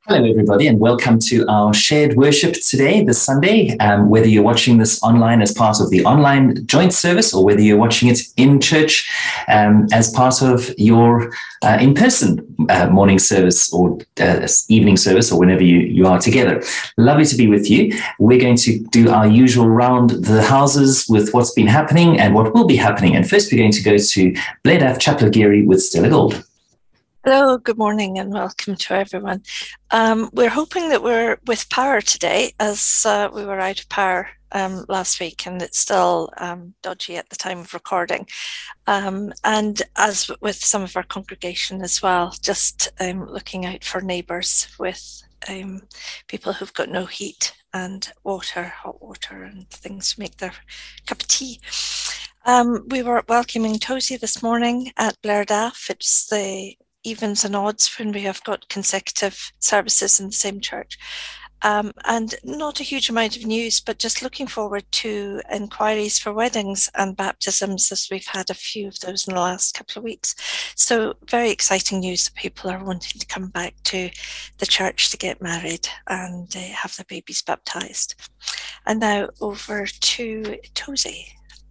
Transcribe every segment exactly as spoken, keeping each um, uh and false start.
Hello, everybody, and welcome to our shared worship today, this Sunday. Um, whether you're watching this online as part of the online joint service or whether you're watching it in church um, as part of your uh, in-person uh, morning service or uh, evening service or whenever you, you are together. Lovely to be with you. We're going to do our usual round the houses with what's been happening and what will be happening. And first, we're going to go to Bledaff Chapelgiri with Stella Gold. Hello, good morning and welcome to everyone. Um, we're hoping that we're with power today as uh, we were out of power um, last week and it's still um, dodgy at the time of recording. Um, and as with some of our congregation as well, just um, looking out for neighbours with um, people who've got no heat and water, hot water and things to make their cup of tea. Um, we were welcoming Tosie this morning at Bledaff. It's the evens and odds when we have got consecutive services in the same church. Um, and not a huge amount of news, but just looking forward to inquiries for weddings and baptisms, as we've had a few of those in the last couple of weeks. So very exciting news that people are wanting to come back to the church to get married and uh, have their babies baptized. And now over to Tosie.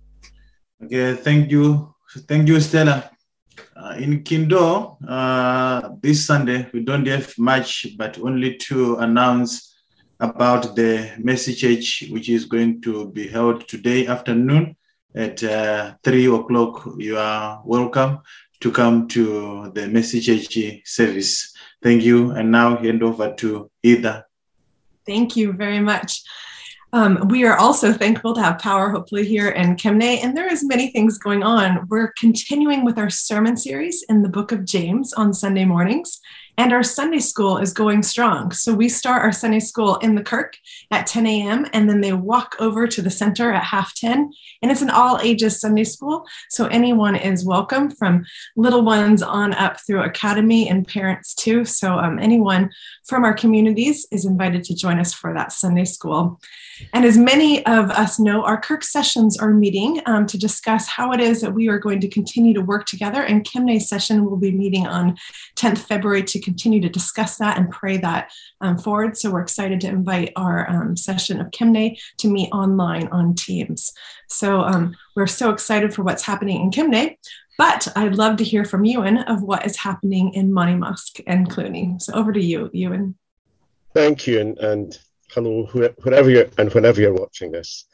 Okay, thank you. Thank you, Stella. Uh, in Kindo, uh, this Sunday, we don't have much, but only to announce about the Mercy Church, which is going to be held today afternoon at uh, three o'clock. You are welcome to come to the Mercy Church service. Thank you. And now hand over to Ida. Thank you very much. Um, we are also thankful to have power, hopefully, here in Kemnay, and there is many things going on. We're continuing with our sermon series in the book of James on Sunday mornings, and our Sunday school is going strong. So we start our Sunday school in the Kirk at ten a.m., and then they walk over to the center at half ten, and it's an all-ages Sunday school, so anyone is welcome from little ones on up through academy and parents too. So um, anyone from our communities is invited to join us for that Sunday school. And as many of us know, our Kirk sessions are meeting um, to discuss how it is that we are going to continue to work together. And Kemnay's session will be meeting on tenth of February to continue to discuss that and pray that um, forward. So we're excited to invite our um, session of Kemnay to meet online on Teams. So um, we're so excited for what's happening in Kemnay. But I'd love to hear from Ewan of what is happening in Monymusk and Cluny. So over to you, Ewan. Thank you, and, and hello, wherever you're and whenever you're watching this.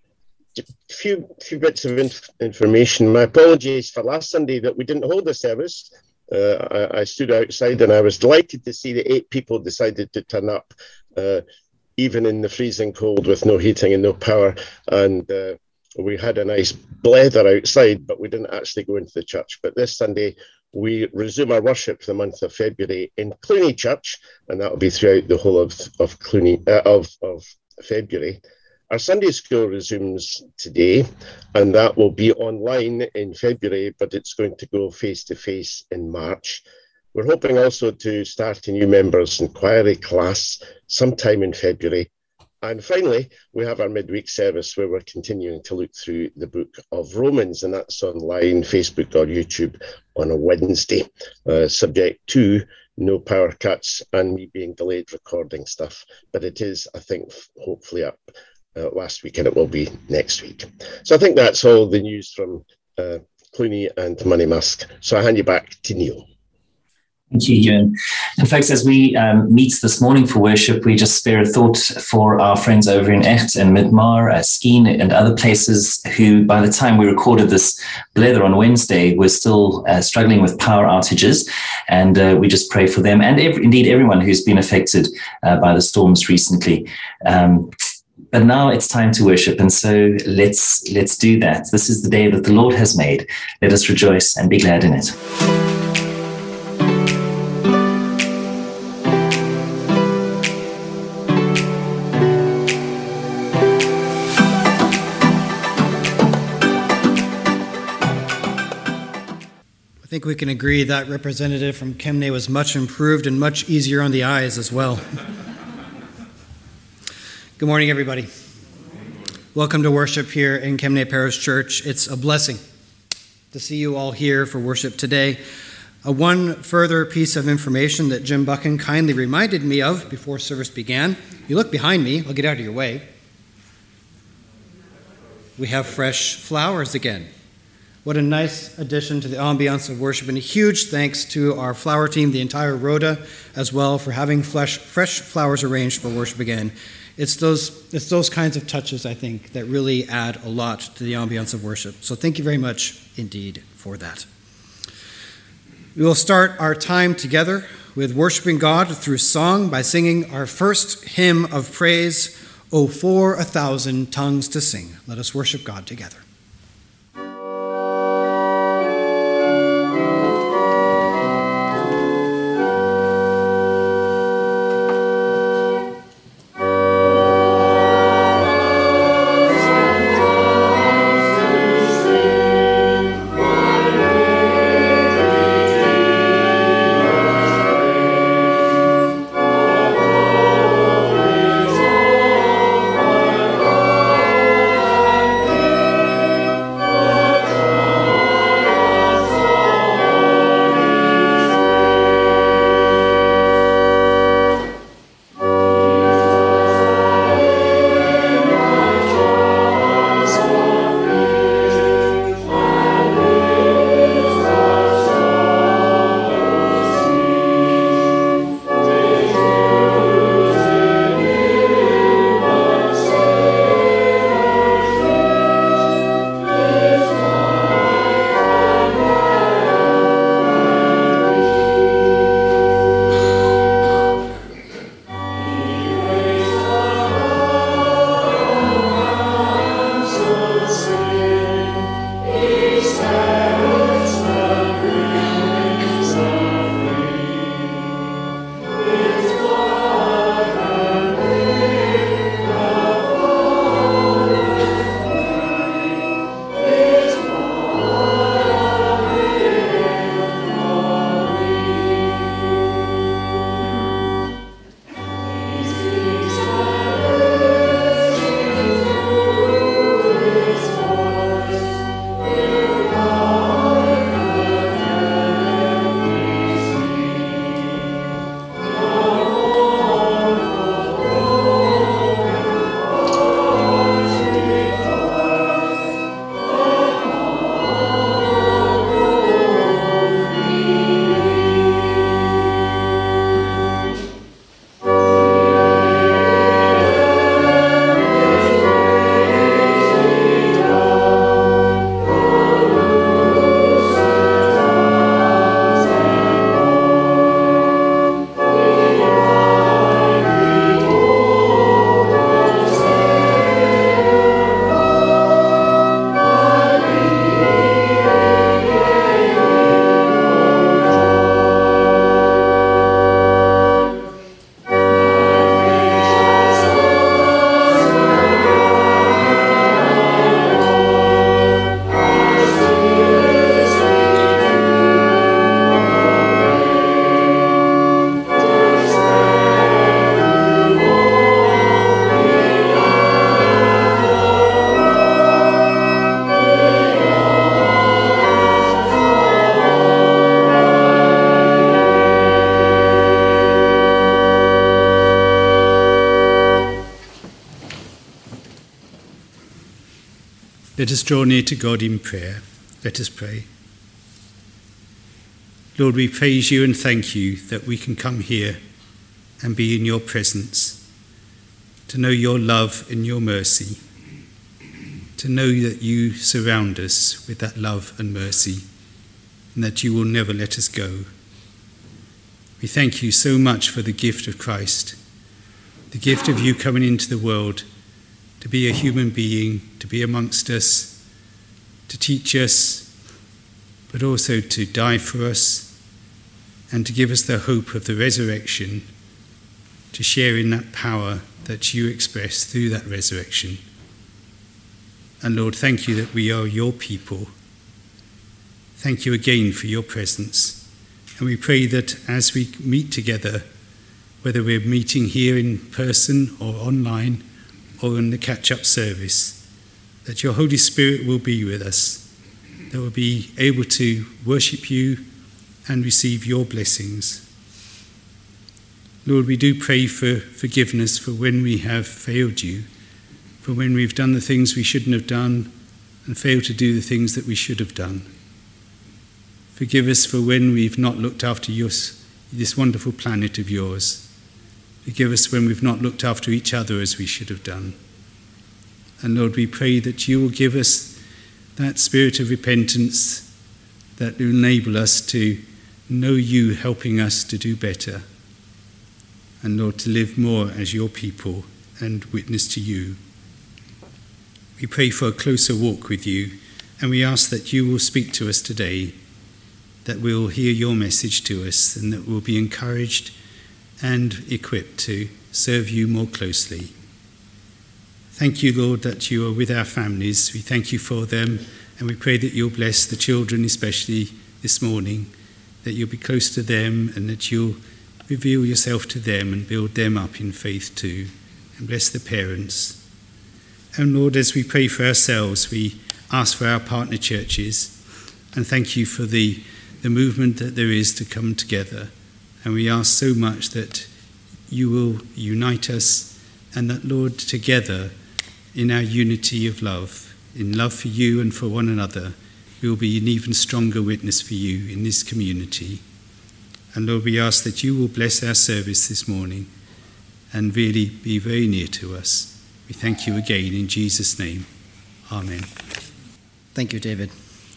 A few few bits of inf- information. My apologies for last Sunday that we didn't hold a service. Uh, I, I stood outside and I was delighted to see that eight people decided to turn up, uh, even in the freezing cold with no heating and no power. And uh, we had a nice blether outside, but we didn't actually go into the church. But this Sunday, we resume our worship for the month of February in Cluny Church, and that will be throughout the whole of of Cluny uh, of of February. Our Sunday school resumes today, and that will be online in February, but it's going to go face to face in March. We're hoping also to start a new members' inquiry class sometime in February. And finally, we have our midweek service where we're continuing to look through the book of Romans, and that's online, Facebook or YouTube on a Wednesday, uh, subject to no power cuts and me being delayed recording stuff. But it is, I think, hopefully up uh, last week, and it will be next week. So I think that's all the news from uh, Cluny and Monymusk. So I hand you back to Neil. Thank you, Ewan. And folks, as we um, meet this morning for worship, we just spare a thought for our friends over in Echt and Midmar, uh, Skeen and other places who, by the time we recorded this blether on Wednesday, were still uh, struggling with power outages. And uh, we just pray for them and every, indeed everyone who's been affected uh, by the storms recently. Um, But now it's time to worship, and so let's let's do that. This is the day that the Lord has made. Let us rejoice and be glad in it. I think we can agree that representative from Kemnay was much improved and much easier on the eyes as well. Good morning, everybody. Welcome to worship here in Kemnay Parish Church. It's a blessing to see you all here for worship today. Uh, one further piece of information that Jim Buchan kindly reminded me of before service began. You look behind me, I'll get out of your way. We have fresh flowers again. What a nice addition to the ambiance of worship, and a huge thanks to our flower team, the entire Rhoda, as well, for having fresh, fresh flowers arranged for worship again. It's those, it's those kinds of touches, I think, that really add a lot to the ambiance of worship. So thank you very much indeed for that. We will start our time together with worshiping God through song by singing our first hymn of praise, O for a Thousand Tongues to Sing. Let us worship God together. Let us draw near to God in prayer. Let us pray. Lord, we praise you and thank you that we can come here and be in your presence, to know your love and your mercy, to know that you surround us with that love and mercy, and that you will never let us go. We thank you so much for the gift of Christ, the gift of you coming into the world to be a human being, to be amongst us, to teach us, but also to die for us and to give us the hope of the resurrection, to share in that power that you express through that resurrection. And Lord, thank you that we are your people. Thank you again for your presence. And we pray that as we meet together, whether we're meeting here in person or online or in the catch-up service, that your Holy Spirit will be with us, that we'll be able to worship you and receive your blessings. Lord, we do pray for forgiveness for when we have failed you, for when we've done the things we shouldn't have done and failed to do the things that we should have done. Forgive us for when we've not looked after your, this wonderful planet of yours. Forgive us when we've not looked after each other as we should have done. And Lord, we pray that you will give us that spirit of repentance that will enable us to know you helping us to do better. And Lord, to live more as your people and witness to you. We pray for a closer walk with you, and we ask that you will speak to us today, that we'll hear your message to us, and that we'll be encouraged and equipped to serve you more closely. Thank you, Lord, that you are with our families. We thank you for them, and we pray that you'll bless the children, especially this morning, that you'll be close to them and that you'll reveal yourself to them and build them up in faith too, and bless the parents. And Lord, as we pray for ourselves, we ask for our partner churches, and thank you for the, the movement that there is to come together. And we ask so much that you will unite us, and that, Lord, together in our unity of love, in love for you and for one another, we will be an even stronger witness for you in this community. And Lord, we ask that you will bless our service this morning and really be very near to us. We thank you again in Jesus' name. Amen. Thank you, David.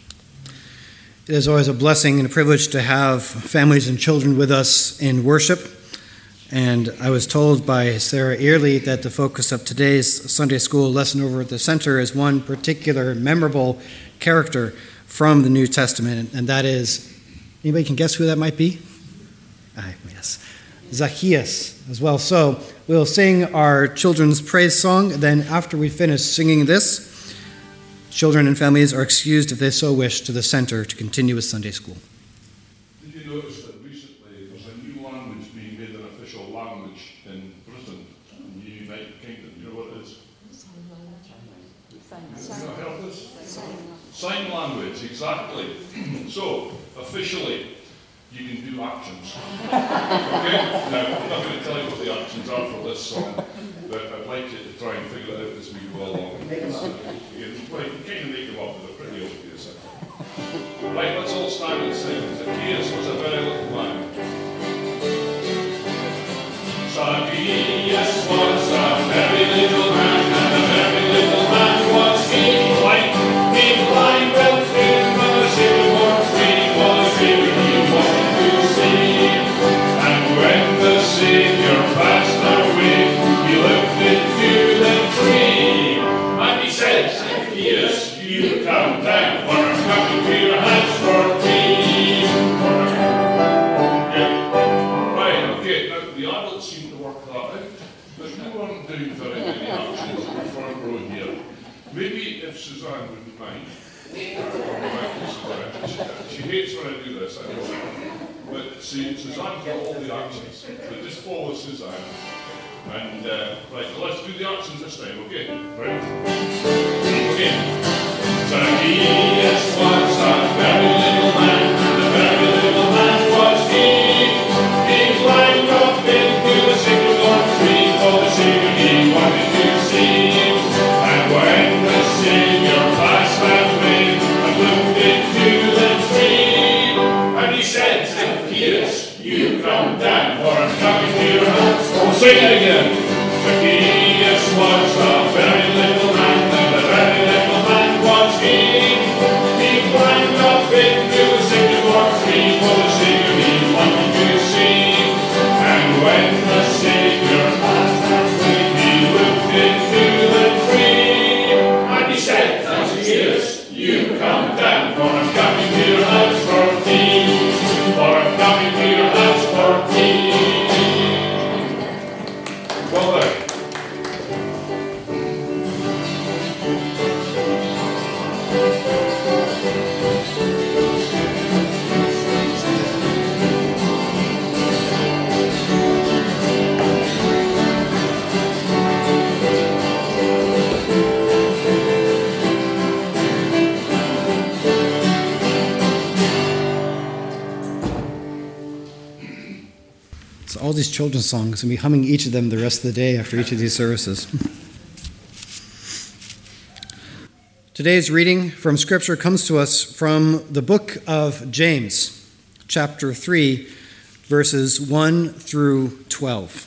It is always a blessing and a privilege to have families and children with us in worship. And I was told by Sarah Earley that the focus of today's Sunday school lesson over at the center is one particular memorable character from the New Testament, and that is, anybody can guess who that might be? Ah, yes, Zacchaeus as well. So we'll sing our children's praise song. Then after we finish singing this, children and families are excused, if they so wish, to the center to continue with Sunday school. Did you notice that recently there's a new language being made an official language in Britain and the United Kingdom? You know what it is? Sign language. Have you not heard this? Sign language, exactly. So, officially, you can do actions. Okay? Now, I'm not going to tell you what the actions are for this song, but I'd like you to try and figure it out as we go along. So, you can kind of make them up, but they're pretty obvious. Right, let's all stand and sing. Zacchaeus was a very little man. Zacchaeus was a very little man, and a very little man was he. Blind, he blind, well filled with a sycamore tree, for the Savior he wanted to see. And when the Savior passed our way, he looked into the tree, and he said, Zacchaeus, you come down, for I'm coming to your house for tea. Okay. Right, okay, now the adults seem to work that out, but you weren't doing very many actions in the front row here. Maybe if Suzanne wouldn't mind. She, she hates when I do this, I know. But see, Suzanne's got all the actions, but just follow Suzanne. And, uh, right, so let's do the actions this time, okay? Right? Okay. Zacchaeus was a very little man, and a very little man was he. He climbed up into the sycamore tree, for the Savior he wanted to see. And when the Savior passed that way, and looked into the tree, and he said, Zacchaeus, you come down, for I'm coming to your house. Oh, say it again. Zacchaeus was a very little man, and a very little man was he. He climbed up into the sycamore tree, for the Savior he wanted to see. And when the Savior passed that way, he looked into the tree, and he said, Zacchaeus, you come down, for I'm coming to your house for tea. For I'm coming to your house for tea. Well done. these children's songs and be humming each of them the rest of the day after each of these services. Today's reading from Scripture comes to us from the book of James, chapter three, verses one through twelve.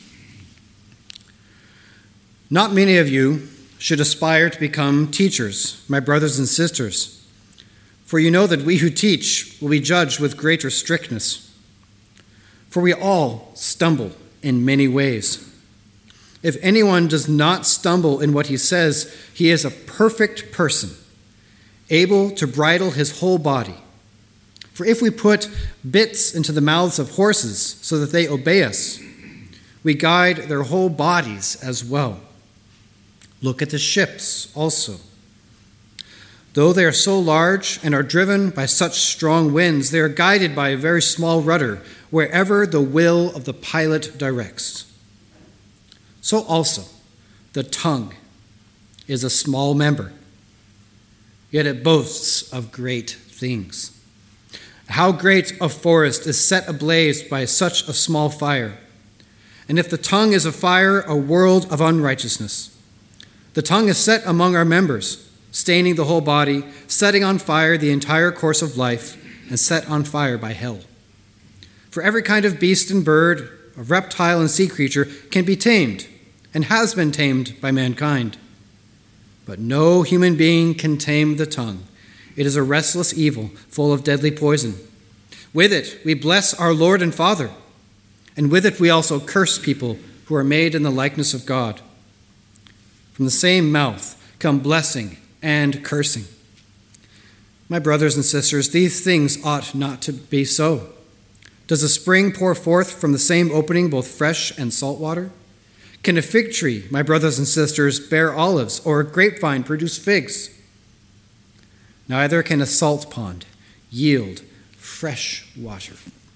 Not many of you should aspire to become teachers, my brothers and sisters, for you know that we who teach will be judged with greater strictness. For we all stumble in many ways. If anyone does not stumble in what he says, he is a perfect person, able to bridle his whole body. For if we put bits into the mouths of horses so that they obey us, we guide their whole bodies as well. Look at the ships also. Though they are so large and are driven by such strong winds, they are guided by a very small rudder wherever the will of the pilot directs. So also, the tongue is a small member, yet it boasts of great things. How great a forest is set ablaze by such a small fire! And if the tongue is a fire, a world of unrighteousness. The tongue is set among our members, staining the whole body, setting on fire the entire course of life, and set on fire by hell. For every kind of beast and bird, of reptile and sea creature can be tamed, and has been tamed by mankind. But no human being can tame the tongue. It is a restless evil, full of deadly poison. With it we bless our Lord and Father, and with it we also curse people who are made in the likeness of God. From the same mouth come blessing and cursing. My brothers and sisters, these things ought not to be so. Does a spring pour forth from the same opening both fresh and salt water? Can a fig tree, my brothers and sisters, bear olives, or a grapevine produce figs? Neither can a salt pond yield fresh water.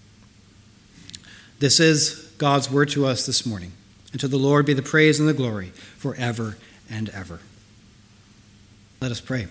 This is God's word to us this morning, and to the Lord be the praise and the glory forever and ever. Let us pray.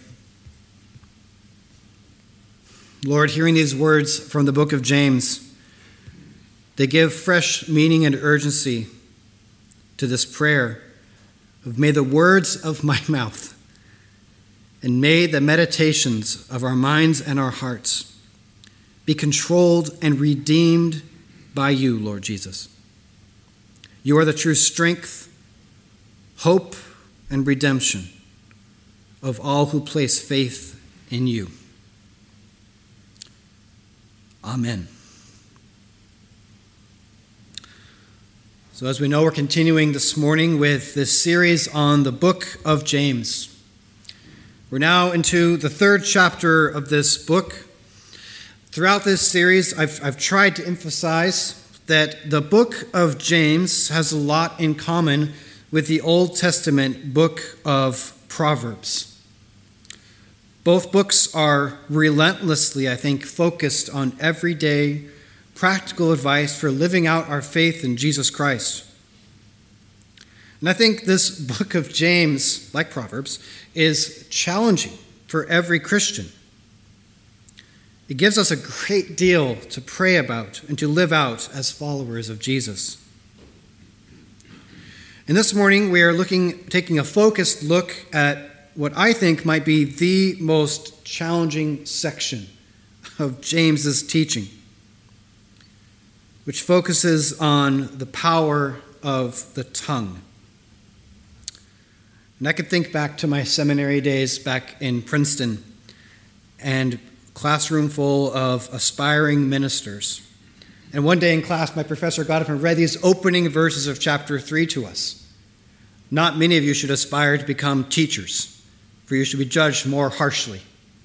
Lord, hearing these words from the book of James, they give fresh meaning and urgency to this prayer of may the words of my mouth and may the meditations of our minds and our hearts be controlled and redeemed by you, Lord Jesus. You are the true strength, hope, and redemption of all who place faith in you. Amen. So as we know, we're continuing this morning with this series on the book of James. We're now into the third chapter of this book. Throughout this series, I've, I've tried to emphasize that the book of James has a lot in common with the Old Testament book of Proverbs. Both books are relentlessly, I think, focused on everyday, practical advice for living out our faith in Jesus Christ. And I think this book of James, like Proverbs, is challenging for every Christian. It gives us a great deal to pray about and to live out as followers of Jesus. And this morning we are looking, taking a focused look at what I think might be the most challenging section of James's teaching, which focuses on the power of the tongue. And I could think back to my seminary days back in Princeton and classroom full of aspiring ministers. And one day in class, my professor got up and read these opening verses of chapter three to us. Not many of you should aspire to become teachers, for you should be judged more harshly.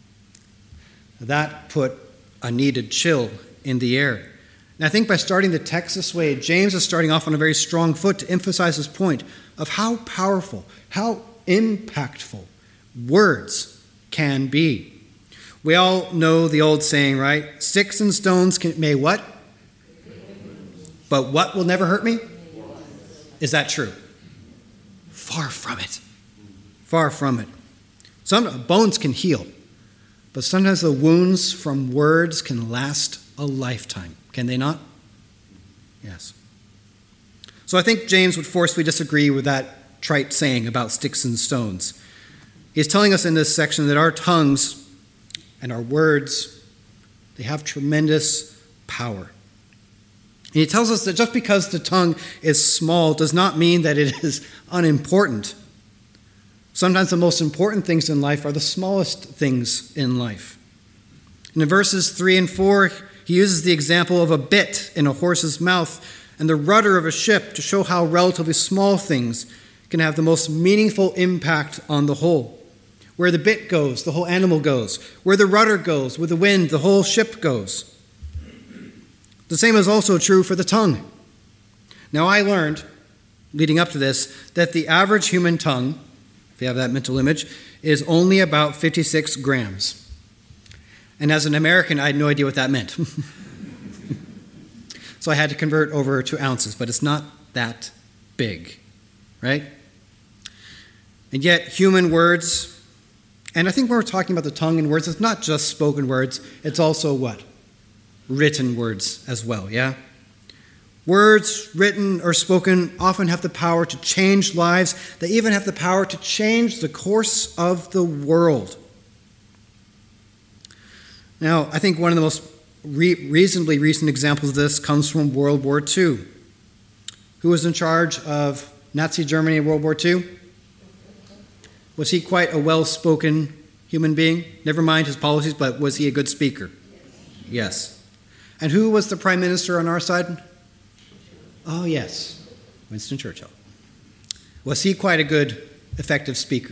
That put a needed chill in the air. And I think by starting the text this way, James is starting off on a very strong foot to emphasize his point of how powerful, how impactful words can be. We all know the old saying, right? Sticks and stones can, may what? But what will never hurt me? Is that true? Far from it. Far from it. Some bones can heal, but sometimes the wounds from words can last a lifetime. Can they not? Yes. So I think James would forcefully disagree with that trite saying about sticks and stones. He's telling us in this section that our tongues and our words, they have tremendous power. And he tells us that just because the tongue is small does not mean that it is unimportant. Sometimes the most important things in life are the smallest things in life. And in verses three and four, he uses the example of a bit in a horse's mouth and the rudder of a ship to show how relatively small things can have the most meaningful impact on the whole. Where the bit goes, the whole animal goes. Where the rudder goes, with the wind, the whole ship goes. The same is also true for the tongue. Now, I learned, leading up to this, that the average human tongue, if you have that mental image, is only about fifty-six grams. And as an American, I had no idea what that meant. So I had to convert over to ounces, but it's not that big, right? And yet, human words, and I think when we're talking about the tongue and words, it's not just spoken words, it's also what? Written words as well, yeah? Words, written or spoken, often have the power to change lives. They even have the power to change the course of the world. Now, I think one of the most re- reasonably recent examples of this comes from World War Two. Who was in charge of Nazi Germany in World War Two? Was he quite a well-spoken human being? Never mind his policies, but was he a good speaker? Yes. And who was the prime minister on our side? Oh, yes, Winston Churchill. Was he quite a good, effective speaker?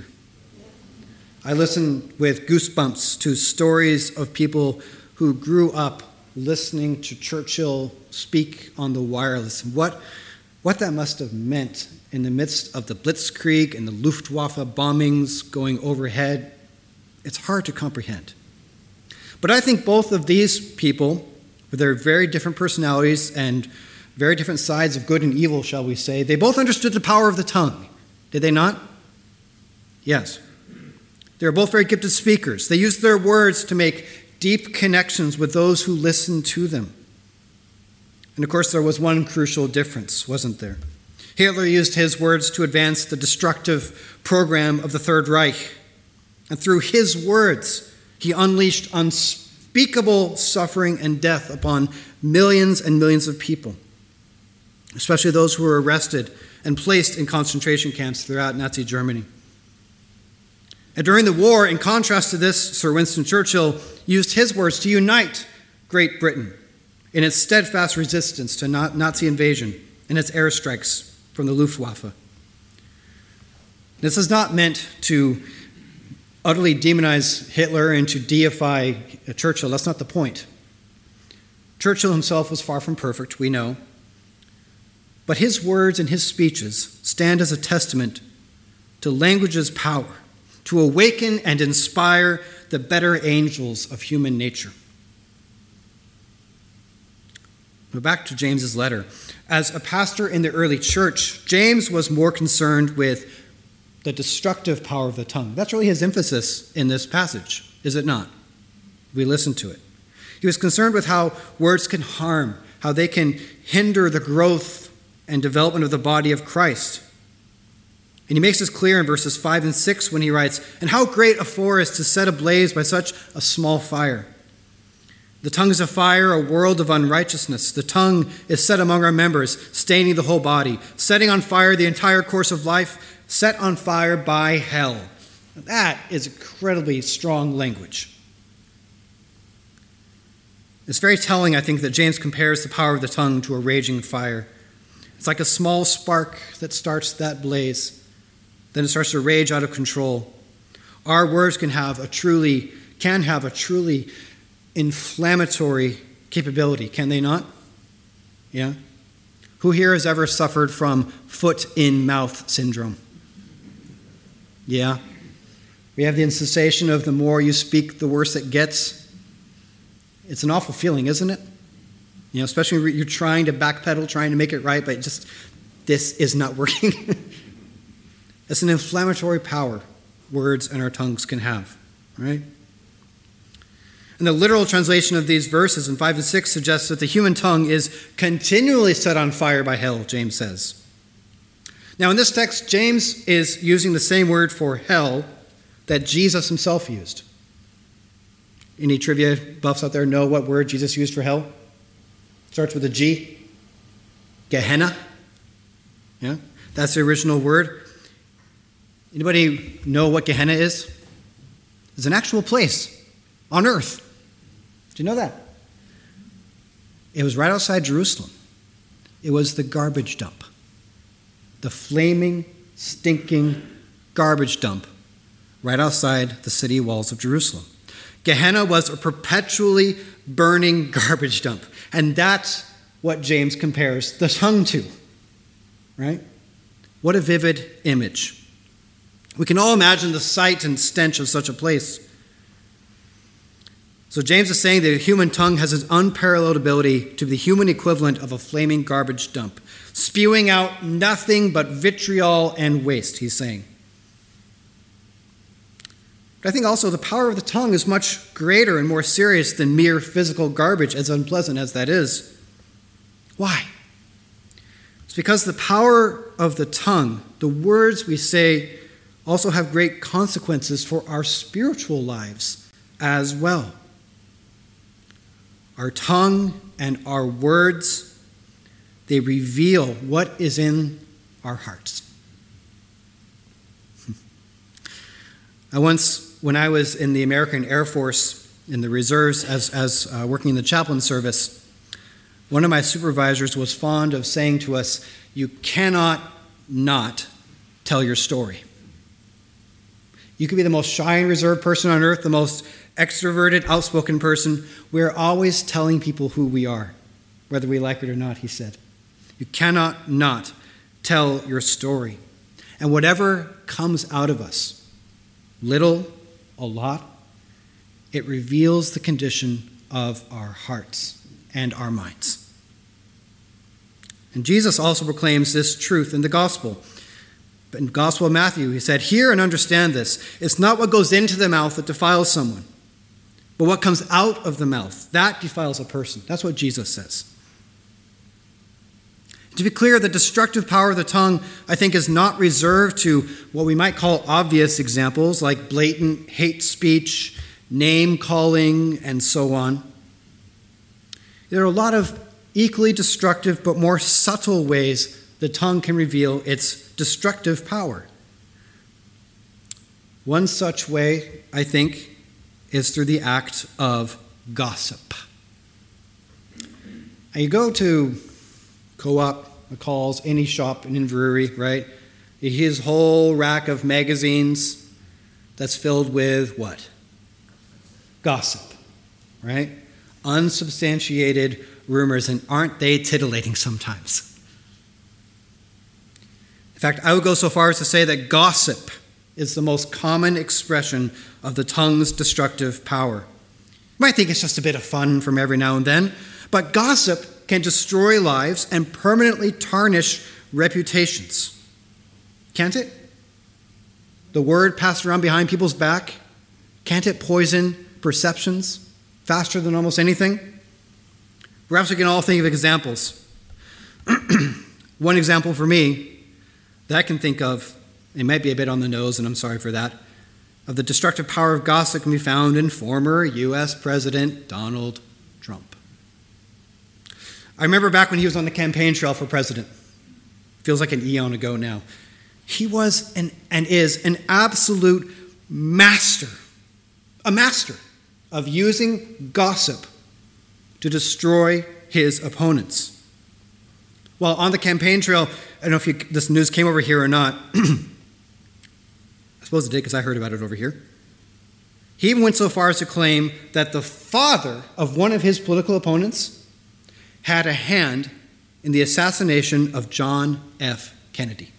I listened with goosebumps to stories of people who grew up listening to Churchill speak on the wireless. What, what that must have meant in the midst of the Blitzkrieg and the Luftwaffe bombings going overhead, it's hard to comprehend. But I think both of these people, with their very different personalities and very different sides of good and evil, shall we say, they both understood the power of the tongue. Did they not? Yes. They were both very gifted speakers. They used their words to make deep connections with those who listened to them. And of course, there was one crucial difference, wasn't there? Hitler used his words to advance the destructive program of the Third Reich. And through his words, he unleashed unspeakable suffering and death upon millions and millions of people, especially those who were arrested and placed in concentration camps throughout Nazi Germany. And during the war, in contrast to this, Sir Winston Churchill used his words to unite Great Britain in its steadfast resistance to Nazi invasion and its airstrikes from the Luftwaffe. This is not meant to utterly demonize Hitler and to deify Churchill. That's not the point. Churchill himself was far from perfect, we know. But his words and his speeches stand as a testament to language's power to awaken and inspire the better angels of human nature. Now back to James's letter. As a pastor in the early church, James was more concerned with the destructive power of the tongue. That's really his emphasis in this passage, is it not? We listen to it. He was concerned with how words can harm, how they can hinder the growth and development of the body of Christ. And he makes this clear in verses five and six when he writes, "And how great a forest is set ablaze by such a small fire. The tongue is a fire, a world of unrighteousness. The tongue is set among our members, staining the whole body, setting on fire the entire course of life, set on fire by hell." That is incredibly strong language. It's very telling, I think, that James compares the power of the tongue to a raging fire. It's like a small spark that starts that blaze. Then it starts to rage out of control. Our words can have a truly, can have a truly inflammatory capability, can they not? Yeah? Who here has ever suffered from foot-in-mouth syndrome? Yeah? We have the sensation of the more you speak, the worse it gets. It's an awful feeling, isn't it? You know, especially when you're trying to backpedal, trying to make it right, but just, this is not working. It's an inflammatory power words and our tongues can have, right? And the literal translation of these verses in five and six suggests that the human tongue is continually set on fire by hell, James says. Now, in this text, James is using the same word for hell that Jesus himself used. Any trivia buffs out there know what word Jesus used for hell? Starts with a G. Gehenna. Yeah, that's the original word. Anybody know what Gehenna is? It's an actual place on earth. Do you know that? It was right outside Jerusalem. It was the garbage dump. The flaming, stinking garbage dump right outside the city walls of Jerusalem. Gehenna was a perpetually burning garbage dump. And that's what James compares the tongue to. Right? What a vivid image. We can all imagine the sight and stench of such a place. So James is saying that a human tongue has an unparalleled ability to be the human equivalent of a flaming garbage dump, spewing out nothing but vitriol and waste, he's saying. But I think also the power of the tongue is much greater and more serious than mere physical garbage, as unpleasant as that is. Why? It's because the power of the tongue, the words we say, also have great consequences for our spiritual lives as well. Our tongue and our words, they reveal what is in our hearts. I once, when I was in the American Air Force, in the reserves, as, as uh, working in the chaplain service, one of my supervisors was fond of saying to us, "You cannot not tell your story." You could be the most shy and reserved person on earth, the most extroverted, outspoken person. We're always telling people who we are, whether we like it or not, he said. You cannot not tell your story. And whatever comes out of us, little, a lot, it reveals the condition of our hearts and our minds. And Jesus also proclaims this truth in the gospel. In the Gospel of Matthew, he said, "Hear and understand this. It's not what goes into the mouth that defiles someone, but what comes out of the mouth, that defiles a person." That's what Jesus says. To be clear, the destructive power of the tongue, I think, is not reserved to what we might call obvious examples like blatant hate speech, name-calling, and so on. There are a lot of equally destructive but more subtle ways the tongue can reveal its destructive power. One such way, I think, is through the act of gossip. And you go to Co-op, McCall's, any shop in Inverurie, right? You hear his whole rack of magazines that's filled with what? Gossip, right? Unsubstantiated rumors, and aren't they titillating sometimes? In fact, I would go so far as to say that gossip is the most common expression of the tongue's destructive power. You might think it's just a bit of fun from every now and then, but gossip can destroy lives and permanently tarnish reputations. Can't it? The word passed around behind people's back, can't it poison perceptions faster than almost anything? Perhaps we can all think of examples. One example for me that I can think of, it might be a bit on the nose, and I'm sorry for that, of the destructive power of gossip can be found in former U S President Donald Trump. I remember back when he was on the campaign trail for president. Feels like an eon ago now. He was an, and is an absolute master, a master of using gossip to destroy his opponents. While on the campaign trail, I don't know if you, this news came over here or not. I suppose it did because I heard about it over here. He even went so far as to claim that the father of one of his political opponents had a hand in the assassination of John F. Kennedy.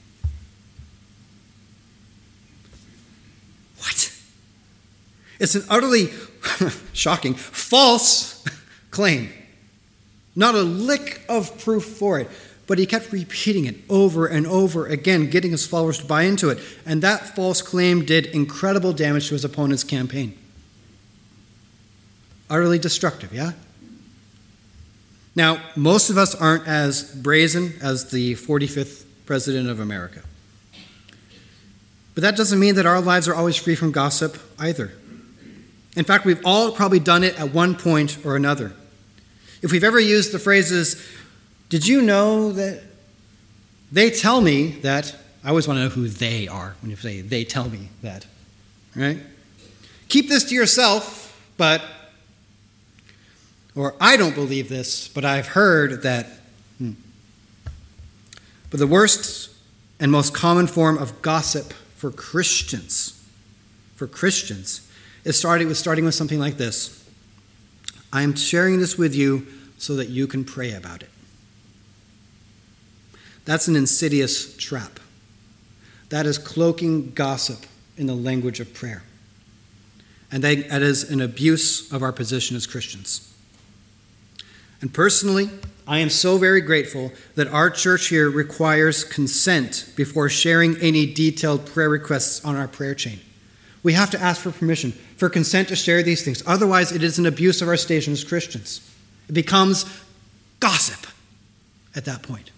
What? It's an utterly shocking, false claim. Not a lick of proof for it. But he kept repeating it over and over again, getting his followers to buy into it. And that false claim did incredible damage to his opponent's campaign. Utterly destructive, yeah? Now, most of us aren't as brazen as the forty-fifth President of America. But that doesn't mean that our lives are always free from gossip either. In fact, we've all probably done it at one point or another. If we've ever used the phrases, did you know that they tell me that, I always want to know who they are when you say they tell me that, right? Keep this to yourself, but, or I don't believe this, but I've heard that. Hmm. But the worst and most common form of gossip for Christians, for Christians, is starting with starting with something like this. I am sharing this with you so that you can pray about it. That's an insidious trap. That is cloaking gossip in the language of prayer. And that is an abuse of our position as Christians. And personally, I am so very grateful that our church here requires consent before sharing any detailed prayer requests on our prayer chain. We have to ask for permission, for consent to share these things. Otherwise, it is an abuse of our station as Christians. It becomes gossip at that point.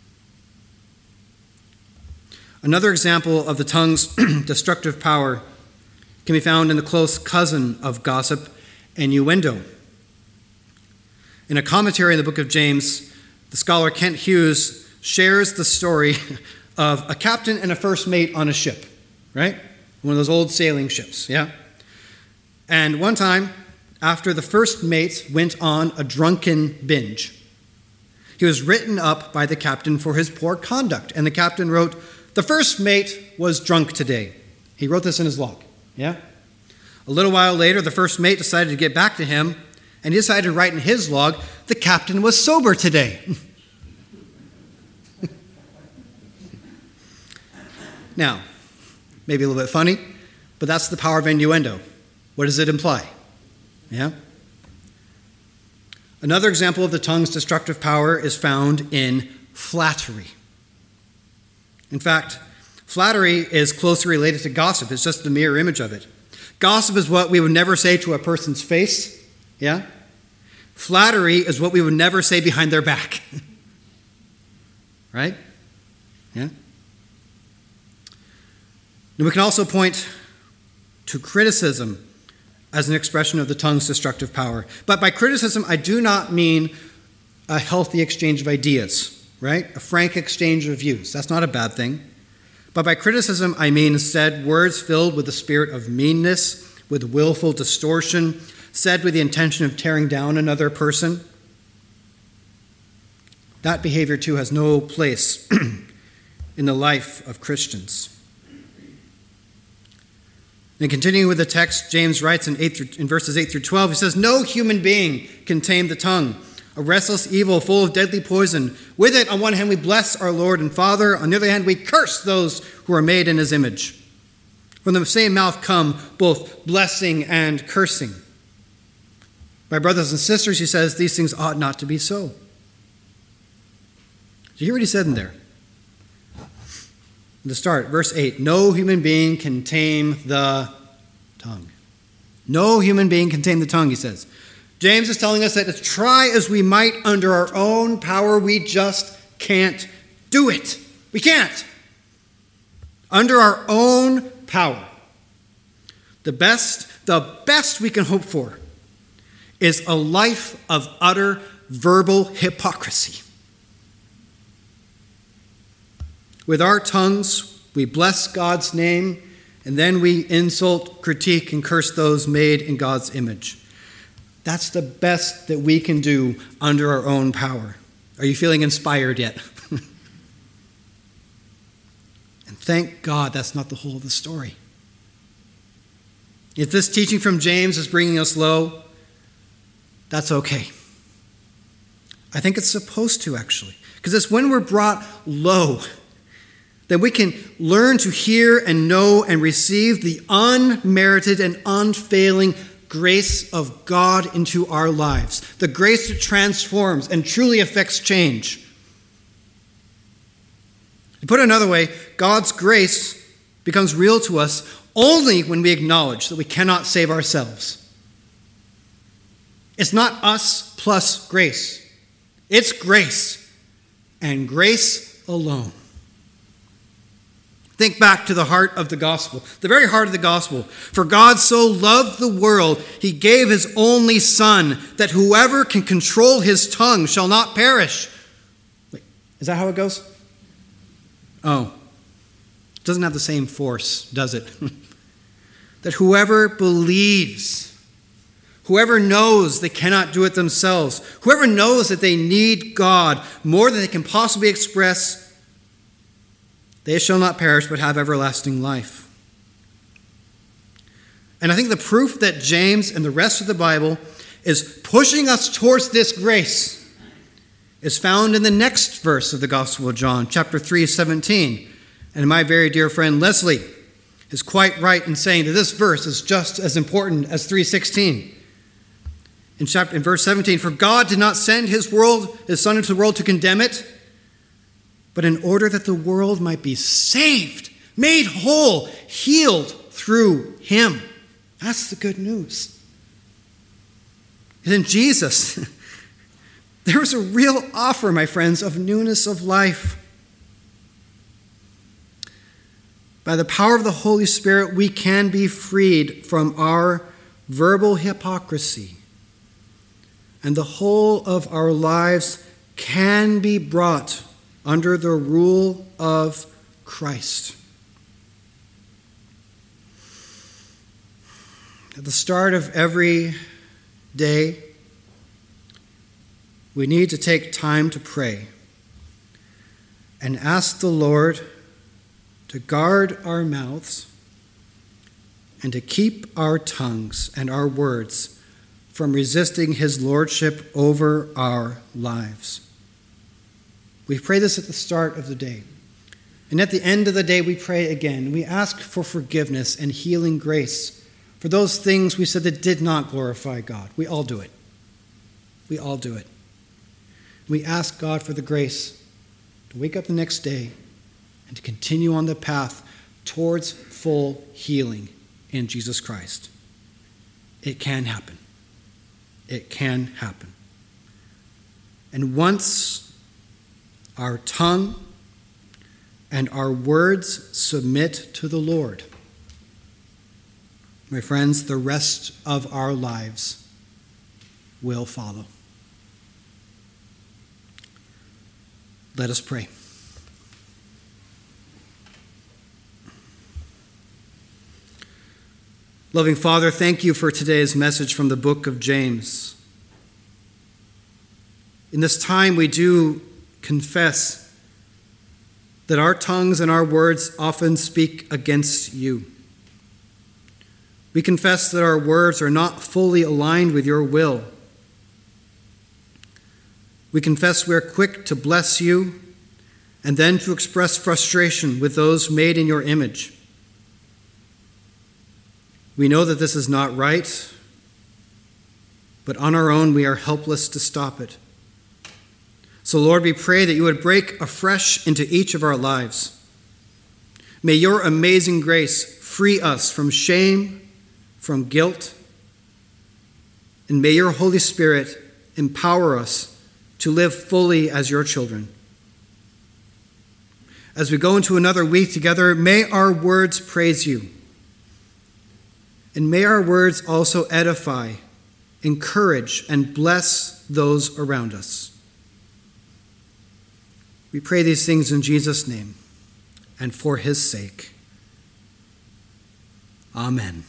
Another example of the tongue's destructive power can be found in the close cousin of gossip, innuendo. In a commentary in the book of James, the scholar Kent Hughes shares the story of a captain and a first mate on a ship, right? One of those old sailing ships, yeah? And one time, after the first mate went on a drunken binge, he was written up by the captain for his poor conduct. And the captain wrote, "The first mate was drunk today." He wrote this in his log, yeah? A little while later, the first mate decided to get back to him, and he decided to write in his log, "The captain was sober today." Now, maybe a little bit funny, but that's the power of innuendo. What does it imply? Yeah? Another example of the tongue's destructive power is found in flattery. In fact, flattery is closely related to gossip. It's just the mirror image of it. Gossip is what we would never say to a person's face. Yeah? Flattery is what we would never say behind their back. Right? Yeah? And we can also point to criticism as an expression of the tongue's destructive power. But by criticism, I do not mean a healthy exchange of ideas, right? A frank exchange of views. That's not a bad thing. But by criticism, I mean instead words filled with the spirit of meanness, with willful distortion, said with the intention of tearing down another person. That behavior, too, has no place in the life of Christians. And continuing with the text, James writes in, eight through, in verses eight through twelve, he says, "No human being can tame the tongue, a restless evil full of deadly poison. With it, on one hand, we bless our Lord and Father. On the other hand, we curse those who are made in his image. From the same mouth come both blessing and cursing. My brothers and sisters," he says, "these things ought not to be so." Do you hear what he said in there? To start, verse eight, no human being can tame the tongue. No human being can tame the tongue, he says. James is telling us that try as we might under our own power, we just can't do it. We can't. Under our own power. The best, the best we can hope for is a life of utter verbal hypocrisy. With our tongues, we bless God's name, and then we insult, critique, and curse those made in God's image. That's the best that we can do under our own power. Are you feeling inspired yet? And thank God that's not the whole of the story. If this teaching from James is bringing us low, that's okay. I think it's supposed to, actually. Because it's when we're brought low that we can learn to hear and know and receive the unmerited and unfailing grace of God into our lives. The grace that transforms and truly affects change. To put it another way, God's grace becomes real to us only when we acknowledge that we cannot save ourselves. It's not us plus grace. It's grace, and grace alone. Think back to the heart of the gospel, the very heart of the gospel. For God so loved the world, he gave his only Son, that whoever can control his tongue shall not perish. Wait, is that how it goes? Oh, it doesn't have the same force, does it? That whoever believes, whoever knows they cannot do it themselves, whoever knows that they need God more than they can possibly express, they shall not perish but have everlasting life. And I think the proof that James and the rest of the Bible is pushing us towards this grace is found in the next verse of the Gospel of John, chapter three, seventeen. And my very dear friend Leslie is quite right in saying that this verse is just as important as three sixteen. In chapter in verse seventeen, for God did not send his world, his Son into the world to condemn it, but in order that the world might be saved, made whole, healed through him. That's the good news. And in Jesus, there is a real offer, my friends, of newness of life. By the power of the Holy Spirit, we can be freed from our verbal hypocrisy, and the whole of our lives can be brought under the rule of Christ. At the start of every day, we need to take time to pray and ask the Lord to guard our mouths and to keep our tongues and our words from resisting his lordship over our lives. We pray this at the start of the day. And at the end of the day, we pray again. We ask for forgiveness and healing grace for those things we said that did not glorify God. We all do it. We all do it. We ask God for the grace to wake up the next day and to continue on the path towards full healing in Jesus Christ. It can happen. It can happen. And once our tongue and our words submit to the Lord, my friends, the rest of our lives will follow. Let us pray. Loving Father, thank you for today's message from the book of James. In this time, we do confess that our tongues and our words often speak against you. We confess that our words are not fully aligned with your will. We confess we are quick to bless you and then to express frustration with those made in your image. We know that this is not right, but on our own we are helpless to stop it. So, Lord, we pray that you would break afresh into each of our lives. May your amazing grace free us from shame, from guilt, and may your Holy Spirit empower us to live fully as your children. As we go into another week together, may our words praise you. And may our words also edify, encourage, and bless those around us. We pray these things in Jesus' name and for his sake. Amen.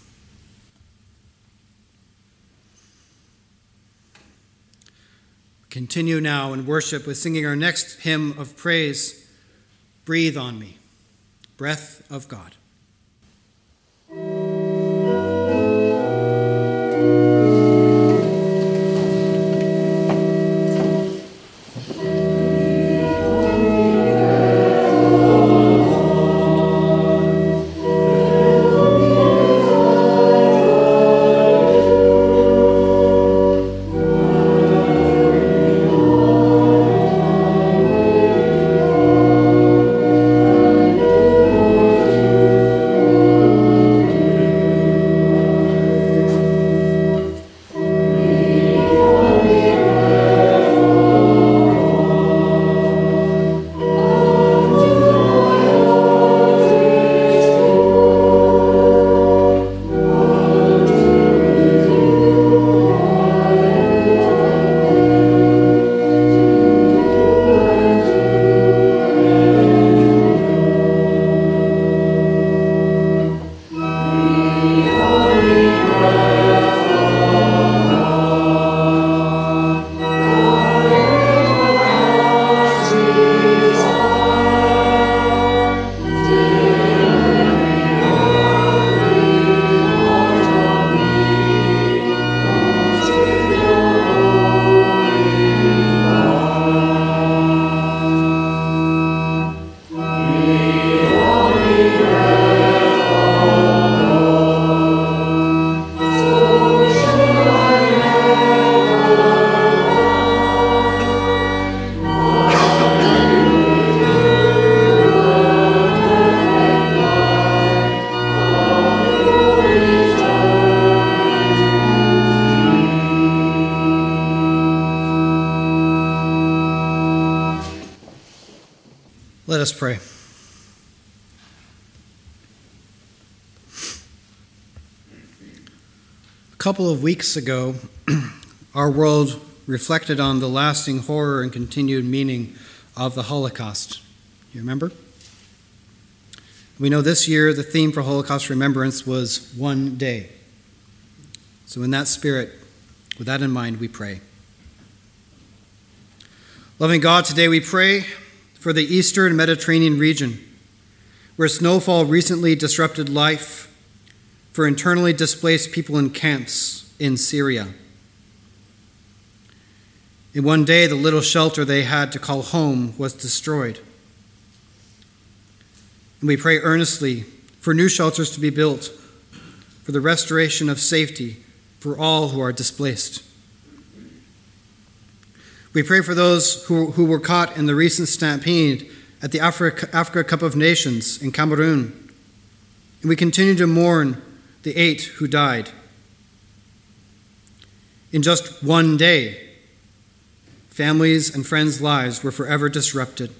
Continue now in worship with singing our next hymn of praise, Breathe on Me, Breath of God. Thank you. Let us pray. A couple of weeks ago, our world reflected on the lasting horror and continued meaning of the Holocaust. You remember? We know this year the theme for Holocaust remembrance was one day. So in that spirit, with that in mind, we pray. Loving God, today we pray for the Eastern Mediterranean region, where snowfall recently disrupted life, for internally displaced people in camps in Syria. In one day, the little shelter they had to call home was destroyed. And we pray earnestly for new shelters to be built, for the restoration of safety for all who are displaced. We pray for those who, who were caught in the recent stampede at the Africa, Africa Cup of Nations in Cameroon. And we continue to mourn the eight who died. In just one day, families and friends' lives were forever disrupted.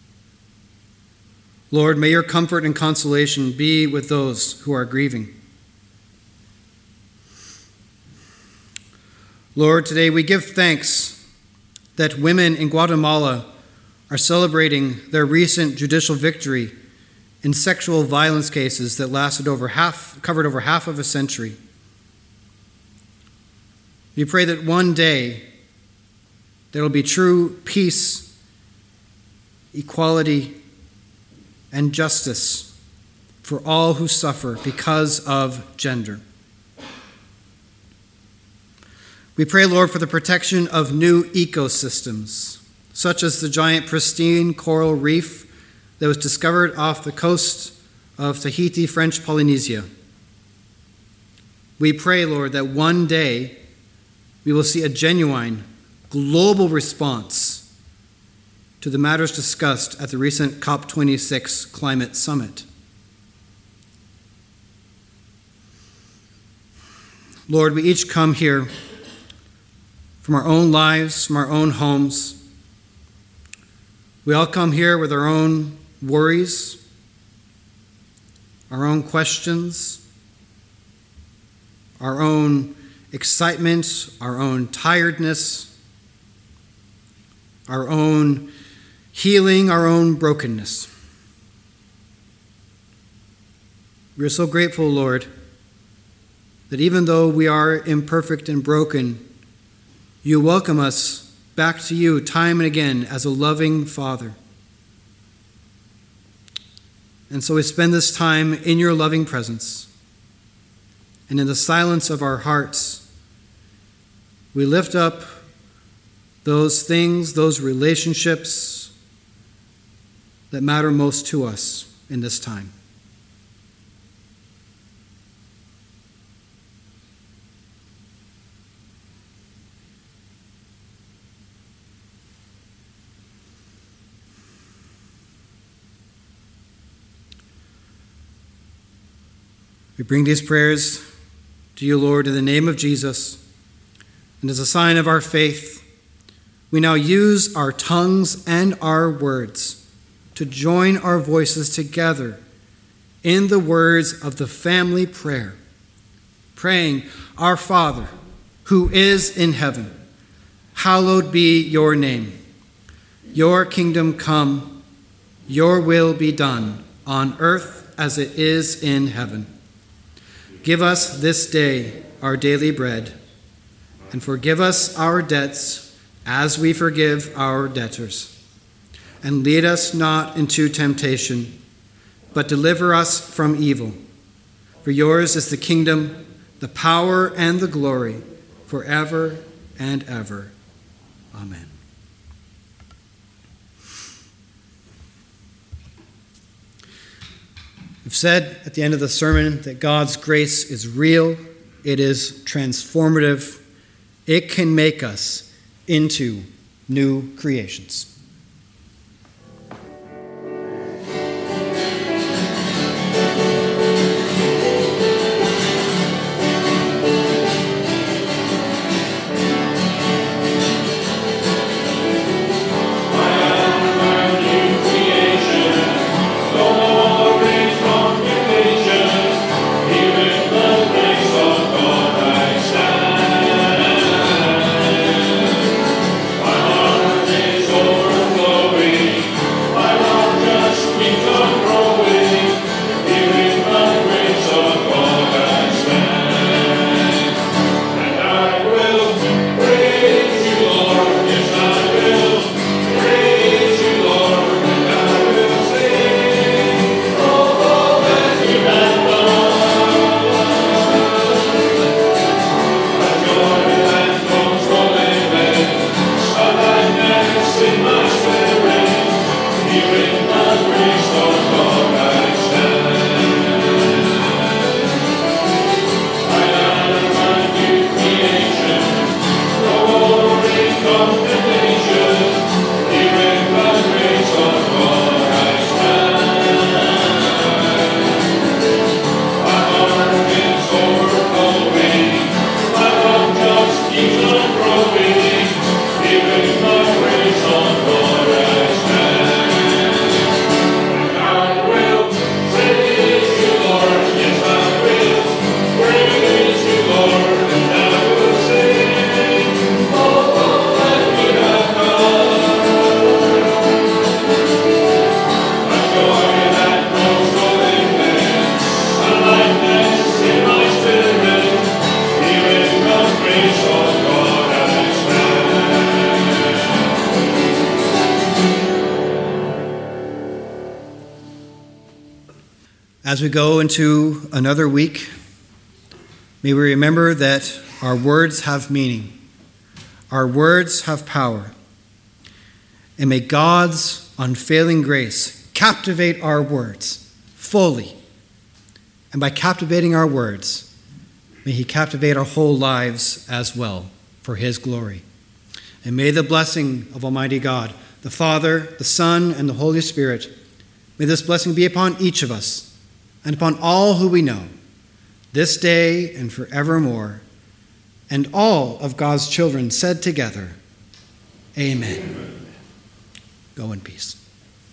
Lord, may your comfort and consolation be with those who are grieving. Lord, today we give thanks that women in Guatemala are celebrating their recent judicial victory in sexual violence cases that lasted over half, covered over half of a century. We pray that one day there will be true peace, equality, and justice for all who suffer because of gender. We pray, Lord, for the protection of new ecosystems, such as the giant pristine coral reef that was discovered off the coast of Tahiti, French Polynesia. We pray, Lord, that one day we will see a genuine global response to the matters discussed at the recent COP twenty-six climate summit. Lord, we each come here from our own lives, from our own homes. We all come here with our own worries, our own questions, our own excitement, our own tiredness, our own healing, our own brokenness. We are so grateful, Lord, that even though we are imperfect and broken, you welcome us back to you time and again as a loving Father. And so we spend this time in your loving presence. And in the silence of our hearts, we lift up those things, those relationships that matter most to us in this time. We bring these prayers to you, Lord, in the name of Jesus, and as a sign of our faith, we now use our tongues and our words to join our voices together in the words of the family prayer, praying, Our Father, who is in heaven, hallowed be your name. Your kingdom come, your will be done on earth as it is in heaven. Give us this day our daily bread, and forgive us our debts as we forgive our debtors. And lead us not into temptation, but deliver us from evil. For yours is the kingdom, the power, and the glory, forever and ever. Amen. We've said at the end of the sermon that God's grace is real, it is transformative, it can make us into new creations. I am a new creation. As we go into another week, may we remember that our words have meaning. Our words have power. And may God's unfailing grace captivate our words fully. And by captivating our words, may he captivate our whole lives as well for his glory. And may the blessing of Almighty God, the Father, the Son, and the Holy Spirit, may this blessing be upon each of us and upon all who we know, this day and forevermore. And all of God's children said together, Amen. Amen. Go in peace.